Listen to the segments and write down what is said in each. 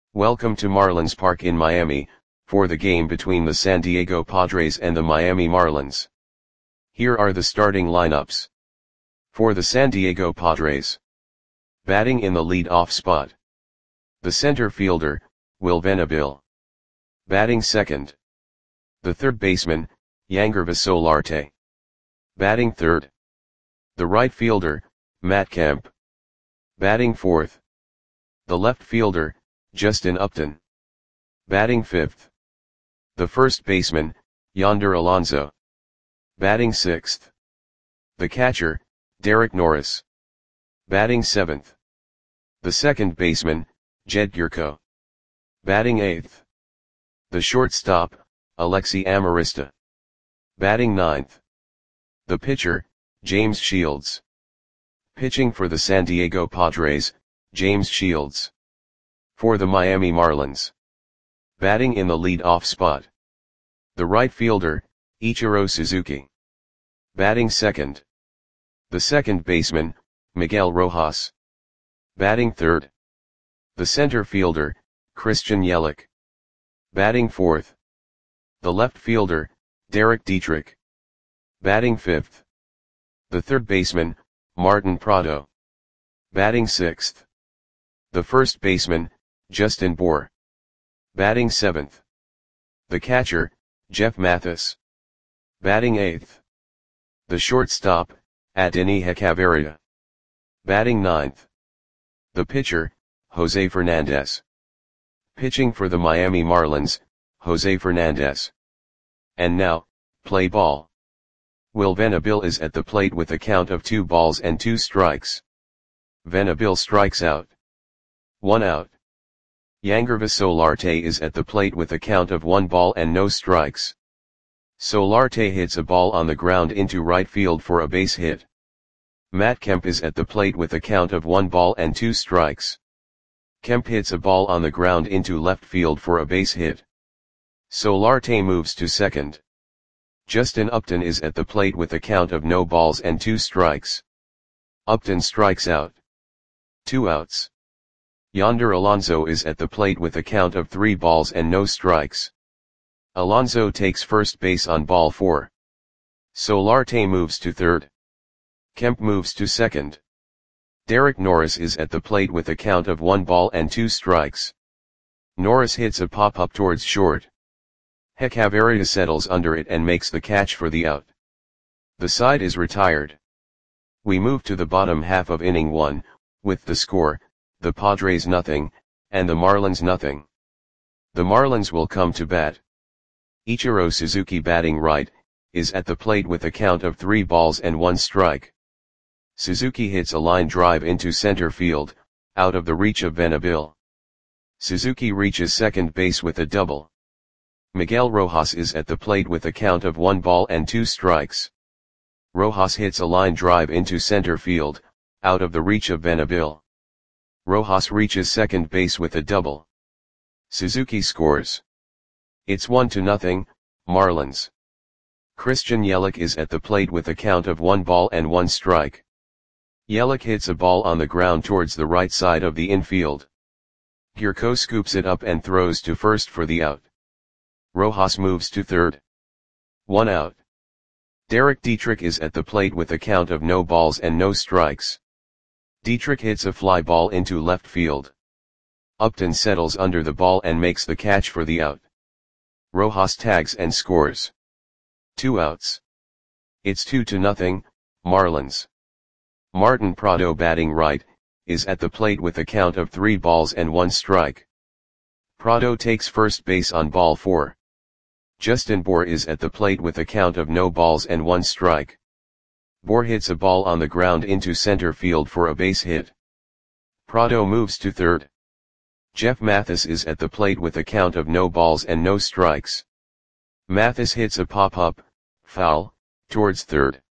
Welcome to Marlins Park in Miami, for the game between the San Diego Padres and the Miami Marlins. Here are the starting lineups. For the San Diego Padres. Batting in the lead-off spot. The center fielder, Will Venable. Batting second. The third baseman, Yangervis Solarte. Batting third. The right fielder, Matt Kemp. Batting fourth. The left fielder, Justin Upton. Batting fifth. The first baseman, Yonder Alonso. Batting sixth. The catcher, Derek Norris. Batting seventh. The second baseman, Jed Gyorko. Batting eighth. The shortstop, Alexi Amarista. Batting ninth. The pitcher, James Shields. Pitching for the San Diego Padres, James Shields. For the Miami Marlins. Batting in the lead-off spot. The right fielder, Ichiro Suzuki. Batting second. The second baseman, Miguel Rojas. Batting third. The center fielder, Christian Yelich. Batting fourth. The left fielder, Derek Dietrich. Batting fifth. The third baseman, Martin Prado. Batting sixth. The first baseman, Justin Bour. Batting seventh. The catcher, Jeff Mathis. Batting eighth. The shortstop, Adeiny Hechavarria. Batting ninth. The pitcher, Jose Fernandez. Pitching for the Miami Marlins, Jose Fernandez. And now, play ball. Will Venable is at the plate with a count of 2 balls and 2 strikes. Venable strikes out. 1 out. Yangervis Solarte is at the plate with a count of 1 ball and no strikes. Solarte hits a ball on the ground into right field for a base hit. Matt Kemp is at the plate with a count of 1 ball and 2 strikes. Kemp hits a ball on the ground into left field for a base hit. Solarte moves to second. Justin Upton is at the plate with a count of no balls and 2 strikes. Upton strikes out. 2 outs. Yonder Alonso is at the plate with a count of 3 balls and no strikes. Alonso takes first base on ball 4. Solarte moves to third. Kemp moves to second. Derek Norris is at the plate with a count of 1 ball and 2 strikes. Norris hits a pop-up towards short. Hechavarria settles under it and makes the catch for the out. The side is retired. We move to the bottom half of inning 1, with the score, the Padres nothing, and the Marlins nothing. The Marlins will come to bat. Ichiro Suzuki batting right, is at the plate with a count of 3 balls and 1 strike. Suzuki hits a line drive into center field, out of the reach of Venable. Suzuki reaches second base with a double. Miguel Rojas is at the plate with a count of 1 ball and 2 strikes. Rojas hits a line drive into center field, out of the reach of Venable. Rojas reaches second base with a double. Suzuki scores. It's 1-0, Marlins. Christian Yelich is at the plate with a count of 1 ball and 1 strike. Yelich hits a ball on the ground towards the right side of the infield. Gyorko scoops it up and throws to first for the out. Rojas moves to third. 1 out. Derek Dietrich is at the plate with a count of no balls and no strikes. Dietrich hits a fly ball into left field. Upton settles under the ball and makes the catch for the out. Rojas tags and scores. 2 outs. It's 2-0, Marlins. Martin Prado batting right, is at the plate with a count of 3 balls and 1 strike. Prado takes first base on ball 4. Justin Bour is at the plate with a count of no balls and 1 strike. Bour hits a ball on the ground into center field for a base hit. Prado moves to third. Jeff Mathis is at the plate with a count of no balls and no strikes. Mathis hits a pop-up, foul, towards third.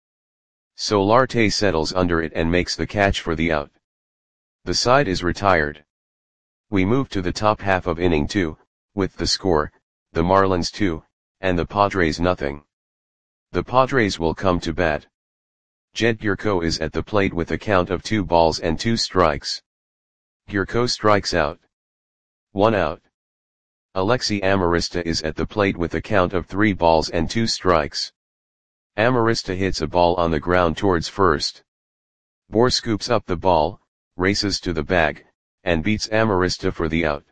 Solarte settles under it and makes the catch for the out. The side is retired. We move to the top half of inning 2, with the score, the Marlins 2, and the Padres nothing. The Padres will come to bat. Jed Gyorko is at the plate with a count of 2 balls and 2 strikes. Gyorko strikes out. 1 out. Alexi Amarista is at the plate with a count of 3 balls and 2 strikes. Amarista hits a ball on the ground towards first. Bohr scoops up the ball, races to the bag, and beats Amarista for the out.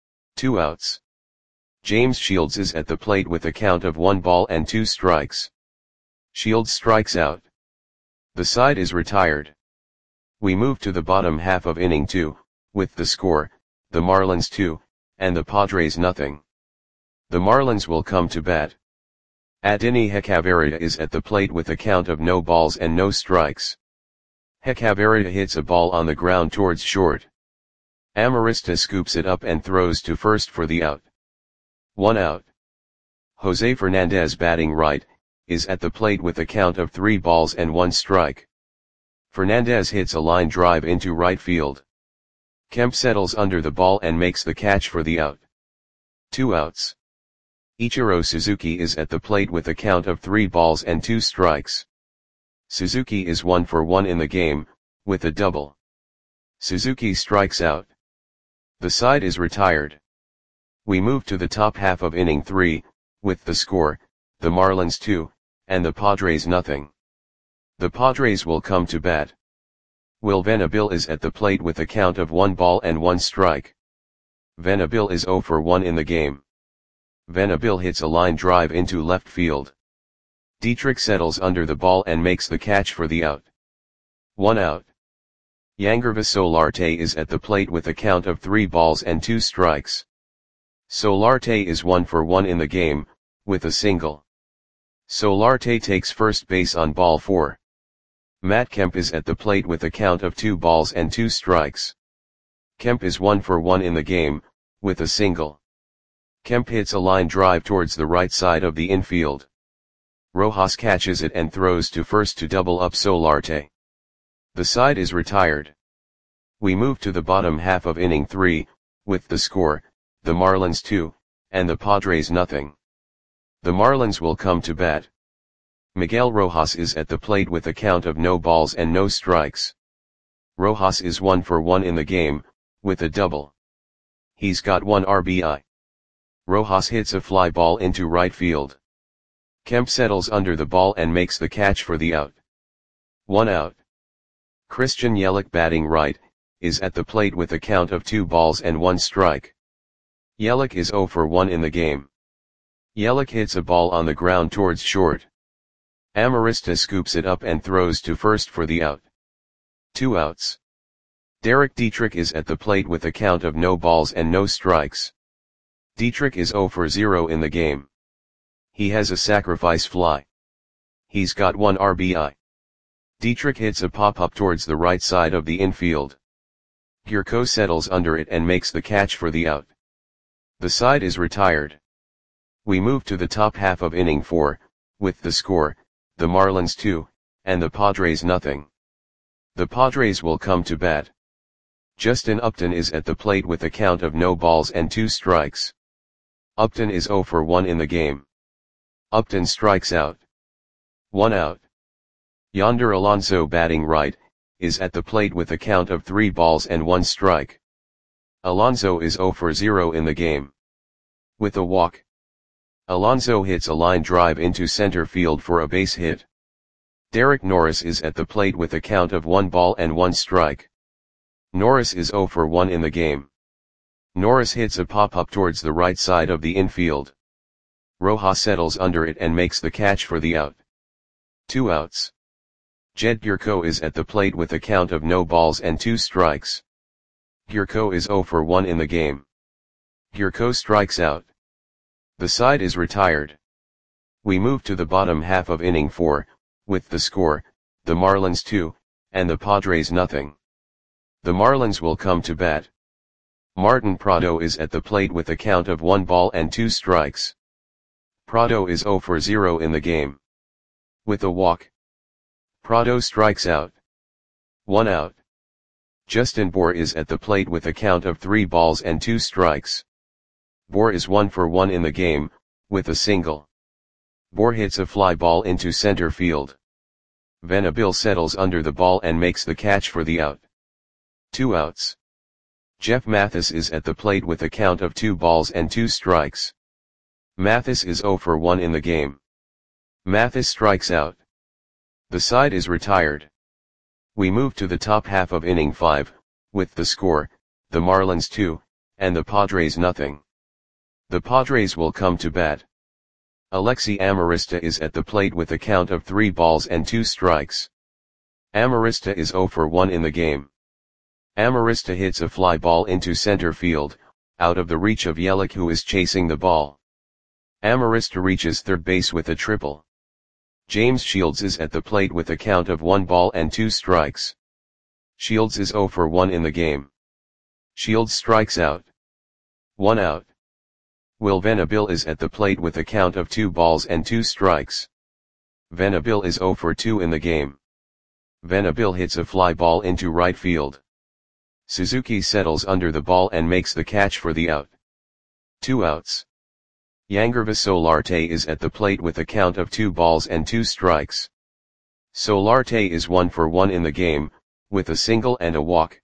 2 outs. James Shields is at the plate with a count of 1 ball and 2 strikes. Shields strikes out. The side is retired. We move to the bottom half of inning 2, with the score, the Marlins 2, and the Padres nothing. The Marlins will come to bat. Adeiny Hechavarria is at the plate with a count of no balls and no strikes. Hechavarria hits a ball on the ground towards short. Amarista scoops it up and throws to first for the out. 1 out. Jose Fernandez, batting right, is at the plate with a count of 3 balls and 1 strike. Fernandez hits a line drive into right field. Kemp settles under the ball and makes the catch for the out. 2 outs. Ichiro Suzuki is at the plate with a count of 3 balls and 2 strikes. Suzuki is 1 for 1 in the game, with a double. Suzuki strikes out. The side is retired. We move to the top half of inning 3, with the score, the Marlins 2, and the Padres nothing. The Padres will come to bat. Will Venable is at the plate with a count of 1 ball and 1 strike. Venable is 0 for 1 in the game. Venable hits a line drive into left field. Dietrich settles under the ball and makes the catch for the out. 1 out. Yangervis Solarte is at the plate with a count of 3 balls and 2 strikes. Solarte is 1 for 1 in the game, with a single. Solarte takes first base on ball 4. Matt Kemp is at the plate with a count of 2 balls and 2 strikes. Kemp is 1 for 1 in the game, with a single. Kemp hits a line drive towards the right side of the infield. Rojas catches it and throws to first to double up Solarte. The side is retired. We move to the bottom half of inning 3, with the score, the Marlins 2, and the Padres nothing. The Marlins will come to bat. Miguel Rojas is at the plate with a count of no balls and no strikes. Rojas is 1 for 1 in the game, with a double. He's got 1 RBI. Rojas hits a fly ball into right field. Kemp settles under the ball and makes the catch for the out. 1 out. Christian Yelich, batting right, is at the plate with a count of 2 balls and 1 strike. Yelich is 0 for 1 in the game. Yelich hits a ball on the ground towards short. Amarista scoops it up and throws to first for the out. 2 outs. Derek Dietrich is at the plate with a count of no balls and no strikes. Dietrich is 0 for 0 in the game. He has a sacrifice fly. He's got 1 RBI. Dietrich hits a pop-up towards the right side of the infield. Gurko settles under it and makes the catch for the out. The side is retired. We move to the top half of inning 4, with the score, the Marlins 2, and the Padres nothing. The Padres will come to bat. Justin Upton is at the plate with a count of no balls and 2 strikes. Upton is 0 for 1 in the game. Upton strikes out. 1 out. Yonder Alonso, batting right, is at the plate with a count of 3 balls and 1 strike. Alonso is 0 for 0 in the game. With a walk. Alonso hits a line drive into center field for a base hit. Derek Norris is at the plate with a count of 1 ball and 1 strike. Norris is 0 for 1 in the game. Norris hits a pop-up towards the right side of the infield. Rojas settles under it and makes the catch for the out. 2 outs. Jed Gurko is at the plate with a count of no balls and 2 strikes. Gurko is 0 for 1 in the game. Gurko strikes out. The side is retired. We move to the bottom half of inning 4, with the score, the Marlins 2, and the Padres nothing. The Marlins will come to bat. Martin Prado is at the plate with a count of 1 ball and 2 strikes. Prado is 0 for 0 in the game. With a walk. Prado strikes out. 1 out. Justin Bour is at the plate with a count of 3 balls and 2 strikes. Bour is 1 for 1 in the game, with a single. Bour hits a fly ball into center field. Venable settles under the ball and makes the catch for the out. 2 outs. Jeff Mathis is at the plate with a count of 2 balls and 2 strikes. Mathis is 0 for 1 in the game. Mathis strikes out. The side is retired. We move to the top half of inning 5, with the score, the Marlins 2, and the Padres nothing. The Padres will come to bat. Alexi Amarista is at the plate with a count of 3 balls and 2 strikes. Amarista is 0 for 1 in the game. Amarista hits a fly ball into center field, out of the reach of Yelich, who is chasing the ball. Amarista reaches third base with a triple. James Shields is at the plate with a count of 1 ball and 2 strikes. Shields is 0 for 1 in the game. Shields strikes out. 1 out. Will Venable is at the plate with a count of 2 balls and 2 strikes. Venable is 0 for 2 in the game. Venable hits a fly ball into right field. Suzuki settles under the ball and makes the catch for the out. 2 outs. Yangervis Solarte is at the plate with a count of 2 balls and 2 strikes. Solarte is 1 for 1 in the game, with a single and a walk.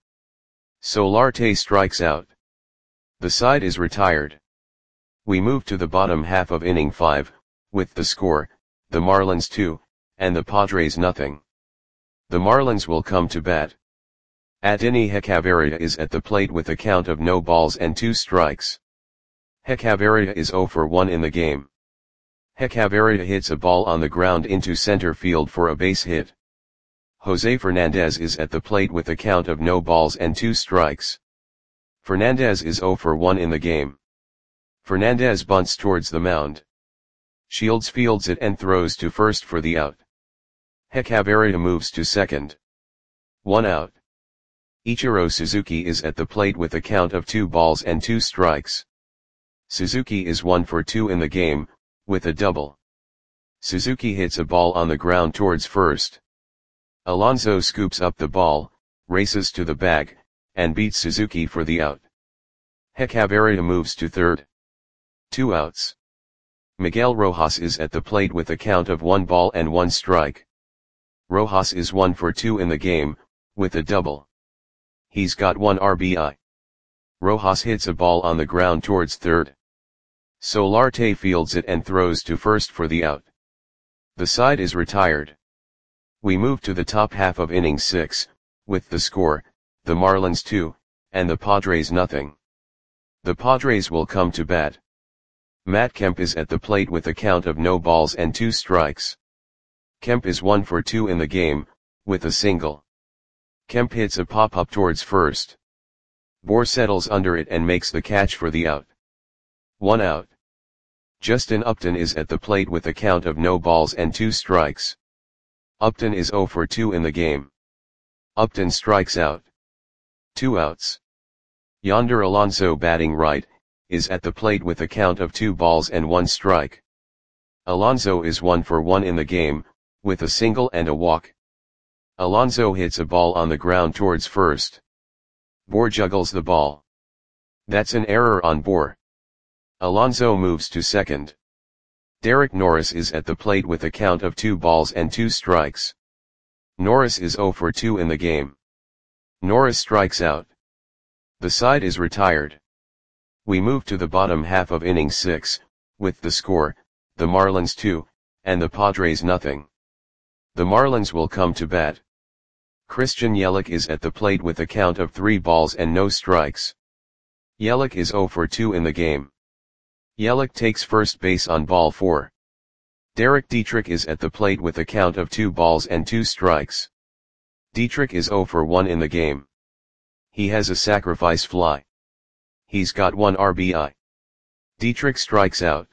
Solarte strikes out. The side is retired. We move to the bottom half of inning 5, with the score, the Marlins 2, and the Padres nothing. The Marlins will come to bat. Adeiny Hechavarria is at the plate with a count of no balls and 2 strikes. Hechavarria is 0 for 1 in the game. Hechavarria hits a ball on the ground into center field for a base hit. Jose Fernandez is at the plate with a count of no balls and 2 strikes. Fernandez is 0 for 1 in the game. Fernandez bunts towards the mound. Shields fields it and throws to first for the out. Hechavarria moves to second. 1 out. Ichiro Suzuki is at the plate with a count of 2 balls and 2 strikes. Suzuki is 1 for 2 in the game, with a double. Suzuki hits a ball on the ground towards first. Alonso scoops up the ball, races to the bag, and beats Suzuki for the out. Hechavarria moves to third. 2 outs. Miguel Rojas is at the plate with a count of 1 ball and 1 strike. Rojas is 1 for 2 in the game, with a double. He's got 1 RBI. Rojas hits a ball on the ground towards third. Solarte fields it and throws to first for the out. The side is retired. We move to the top half of inning 6, with the score, the Marlins 2, and the Padres nothing. The Padres will come to bat. Matt Kemp is at the plate with a count of no balls and 2 strikes. Kemp is 1 for 2 in the game, with a single. Kemp hits a pop-up towards first. Bohr settles under it and makes the catch for the out. 1 out. Justin Upton is at the plate with a count of no balls and 2 strikes. Upton is 0 for 2 in the game. Upton strikes out. 2 outs. Yonder Alonso, batting right, is at the plate with a count of 2 balls and 1 strike. Alonso is 1 for 1 in the game, with a single and a walk. Alonso hits a ball on the ground towards first. Bohr juggles the ball. That's an error on Bohr. Alonso moves to second. Derek Norris is at the plate with a count of 2 balls and 2 strikes. Norris is 0 for 2 in the game. Norris strikes out. The side is retired. We move to the bottom half of inning 6, with the score, the Marlins 2, and the Padres nothing. The Marlins will come to bat. Christian Yelich is at the plate with a count of 3 balls and no strikes. Yelich is 0 for 2 in the game. Yelich takes first base on ball 4. Derek Dietrich is at the plate with a count of 2 balls and 2 strikes. Dietrich is 0 for 1 in the game. He has a sacrifice fly. He's got 1 RBI. Dietrich strikes out.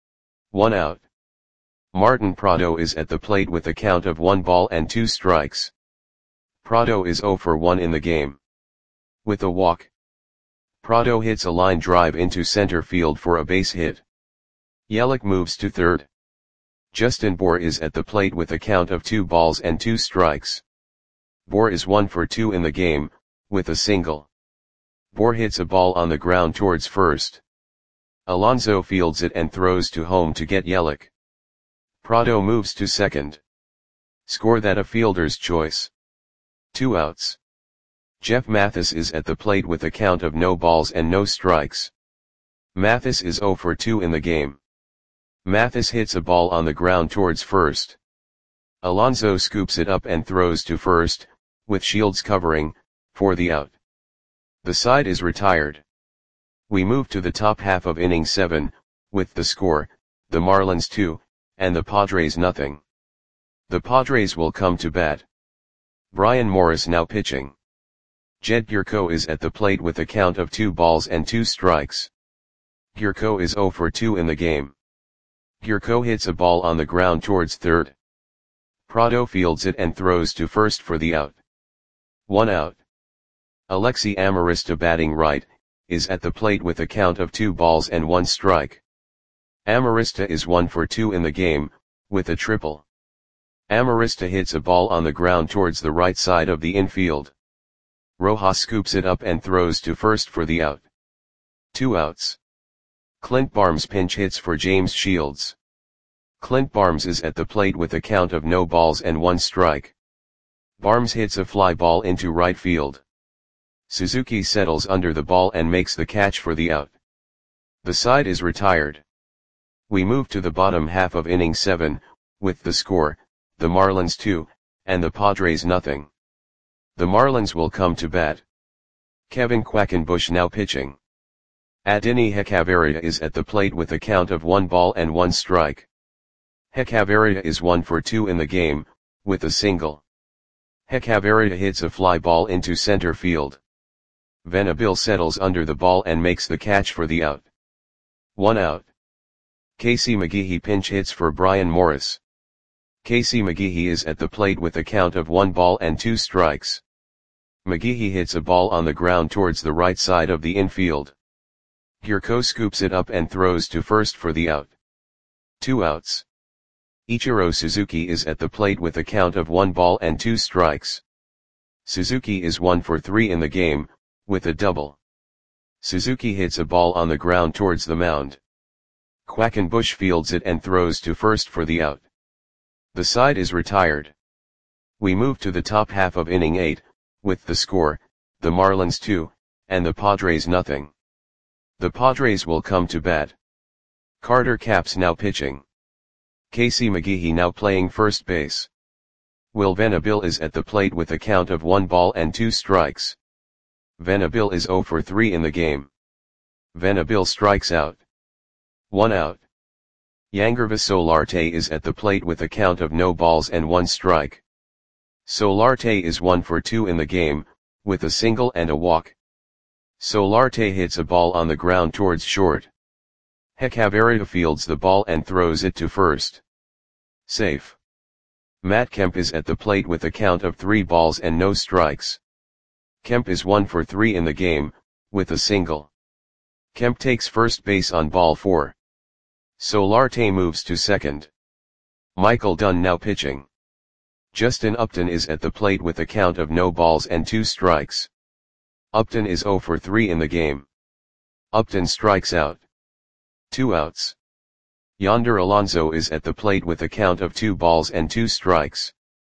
1 out. Martin Prado is at the plate with a count of 1 ball and 2 strikes. Prado is 0 for 1 in the game. With a walk. Prado hits a line drive into center field for a base hit. Yelich moves to third. Justin Bohr is at the plate with a count of 2 balls and 2 strikes. Bohr is 1 for 2 in the game, with a single. Bohr hits a ball on the ground towards first. Alonso fields it and throws to home to get Yelich. Prado moves to second. Score that a fielder's choice. 2 outs. Jeff Mathis is at the plate with a count of no balls and no strikes. Mathis is 0 for 2 in the game. Mathis hits a ball on the ground towards first. Alonso scoops it up and throws to first, with Shields covering, for the out. The side is retired. We move to the top half of inning 7, with the score, the Marlins 2, and the Padres nothing. The Padres will come to bat. Brian Morris now pitching. Jed Gyorko is at the plate with a count of 2 balls and 2 strikes. Gyorko is 0 for 2 in the game. Gyorko hits a ball on the ground towards third. Prado fields it and throws to first for the out. 1 out. Alexi Amarista batting right, is at the plate with a count of 2 balls and 1 strike. Amarista is 1 for 2 in the game, with a triple. Amarista hits a ball on the ground towards the right side of the infield. Rojas scoops it up and throws to first for the out. 2 outs. Clint Barnes pinch hits for James Shields. Clint Barnes is at the plate with a count of no balls and 1 strike. Barnes hits a fly ball into right field. Suzuki settles under the ball and makes the catch for the out. The side is retired. We move to the bottom half of inning 7, with the score, the Marlins 2, and the Padres nothing. The Marlins will come to bat. Kevin Quackenbush now pitching. Adeiny Hechavarria is at the plate with a count of 1 ball and 1 strike. Hechavarria is 1 for 2 in the game, with a single. Hechavarria hits a fly ball into center field. Venable settles under the ball and makes the catch for the out. 1 out. Casey McGehee pinch hits for Brian Morris. Casey McGehee is at the plate with a count of 1 ball and 2 strikes. McGehee hits a ball on the ground towards the right side of the infield. Gyorko scoops it up and throws to first for the out. 2 outs. Ichiro Suzuki is at the plate with a count of 1 ball and 2 strikes. Suzuki is 1 for 3 in the game, with a double. Suzuki hits a ball on the ground towards the mound. Quackenbush fields it and throws to first for the out. The side is retired. We move to the top half of inning 8, with the score, the Marlins 2, and the Padres nothing. The Padres will come to bat. Carter Capps now pitching. Casey McGehee now playing first base. Will Venable is at the plate with a count of 1 ball and 2 strikes. Venable is 0 for 3 in the game. Venable strikes out. 1 out. Yangervis Solarte is at the plate with a count of no balls and 1 strike. Solarte is 1 for 2 in the game, with a single and a walk. Solarte hits a ball on the ground towards short. Hechavarria fields the ball and throws it to first. Safe. Matt Kemp is at the plate with a count of 3 balls and no strikes. Kemp is 1 for 3 in the game, with a single. Kemp takes first base on ball 4. Solarte moves to second. Michael Dunn now pitching. Justin Upton is at the plate with a count of no balls and 2 strikes. Upton is 0 for 3 in the game. Upton strikes out. 2 outs. Yonder Alonso is at the plate with a count of 2 balls and 2 strikes.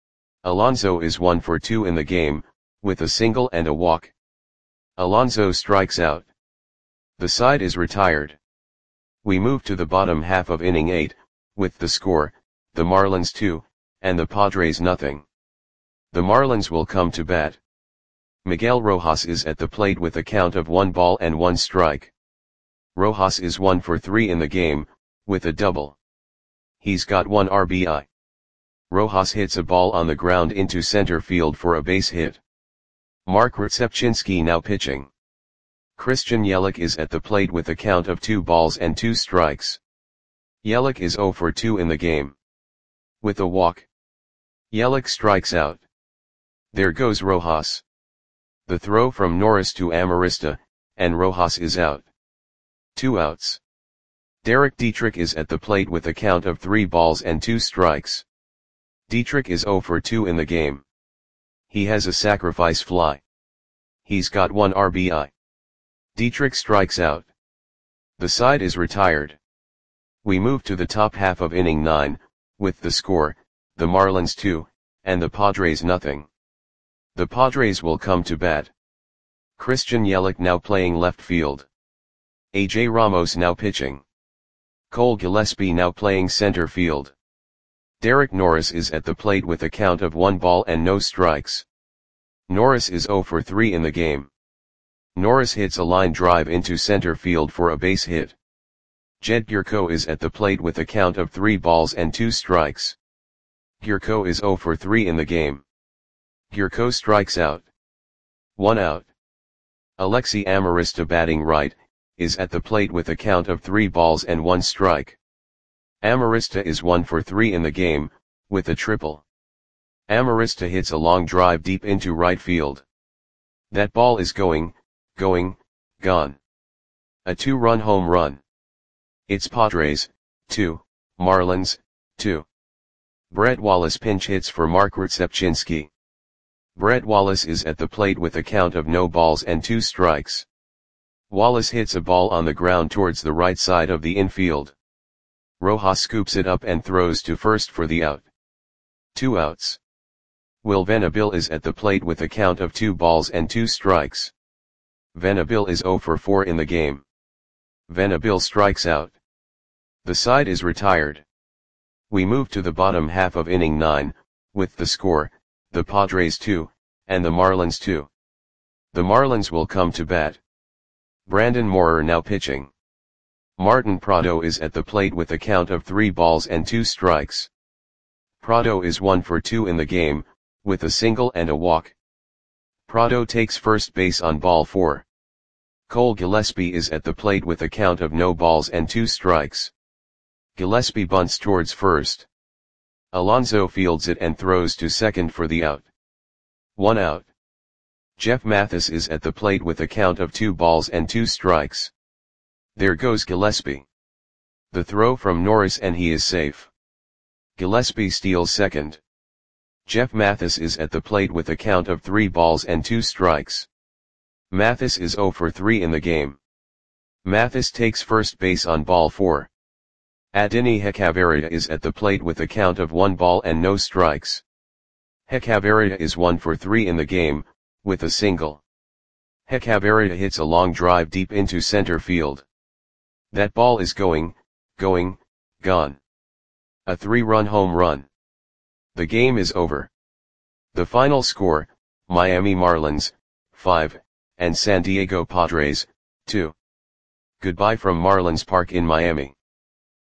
Alonso is 1 for 2 in the game, with a single and a walk. Alonso strikes out. The side is retired. We move to the bottom half of inning 8, with the score, the Marlins 2, and the Padres nothing. The Marlins will come to bat. Miguel Rojas is at the plate with a count of 1 ball and 1 strike. Rojas is 1 for 3 in the game, with a double. He's got 1 RBI. Rojas hits a ball on the ground into center field for a base hit. Mark Rzepczynski now pitching. Christian Yelich is at the plate with a count of 2 balls and 2 strikes. Yelich is 0 for 2 in the game. With a walk. Yelich strikes out. There goes Rojas. The throw from Norris to Amarista, and Rojas is out. 2 outs. Derek Dietrich is at the plate with a count of 3 balls and 2 strikes. Dietrich is 0 for 2 in the game. He has a sacrifice fly. He's got 1 RBI. Dietrich strikes out. The side is retired. We move to the top half of inning 9, with the score, the Marlins 2, and the Padres nothing. The Padres will come to bat. Christian Yelich now playing left field. A.J. Ramos now pitching. Cole Gillespie now playing center field. Derek Norris is at the plate with a count of 1 ball and no strikes. Norris is 0 for 3 in the game. Norris hits a line drive into center field for a base hit. Jed Gyorko is at the plate with a count of 3 balls and 2 strikes. Gyorko is 0 for 3 in the game. Gyorko strikes out. 1 out. Alexi Amarista batting right, is at the plate with a count of 3 balls and 1 strike. Amarista is 1 for 3 in the game, with a triple. Amarista hits a long drive deep into right field. That ball is going, gone. A 2-run home run. It's Padres, 2, Marlins, 2. Brett Wallace pinch hits for Mark Rzepczynski. Brett Wallace is at the plate with a count of no balls and 2 strikes. Wallace hits a ball on the ground towards the right side of the infield. Rojas scoops it up and throws to first for the out. 2 outs. Will Venable is at the plate with a count of 2 balls and 2 strikes. Venable is 0 for 4 in the game. Venable strikes out. The side is retired. We move to the bottom half of inning 9, with the score, the Padres 2, and the Marlins 2. The Marlins will come to bat. Brandon Moorer now pitching. Martin Prado is at the plate with a count of 3 balls and 2 strikes. Prado is 1 for 2 in the game, with a single and a walk. Prado takes first base on ball 4. Cole Gillespie is at the plate with a count of no balls and 2 strikes. Gillespie bunts towards first. Alonso fields it and throws to second for the out. 1 out. Jeff Mathis is at the plate with a count of 2 balls and 2 strikes. There goes Gillespie. The throw from Norris and he is safe. Gillespie steals second. Jeff Mathis is at the plate with a count of 3 balls and 2 strikes. Mathis is 0 for 3 in the game. Mathis takes first base on ball 4. Adeiny Hechavarria is at the plate with a count of 1 ball and no strikes. Hechavarria is 1 for 3 in the game, with a single. Hechavarria hits a long drive deep into center field. That ball is going, gone. A 3-run home run. The game is over. The final score, Miami Marlins, 5, and San Diego Padres, 2. Goodbye from Marlins Park in Miami.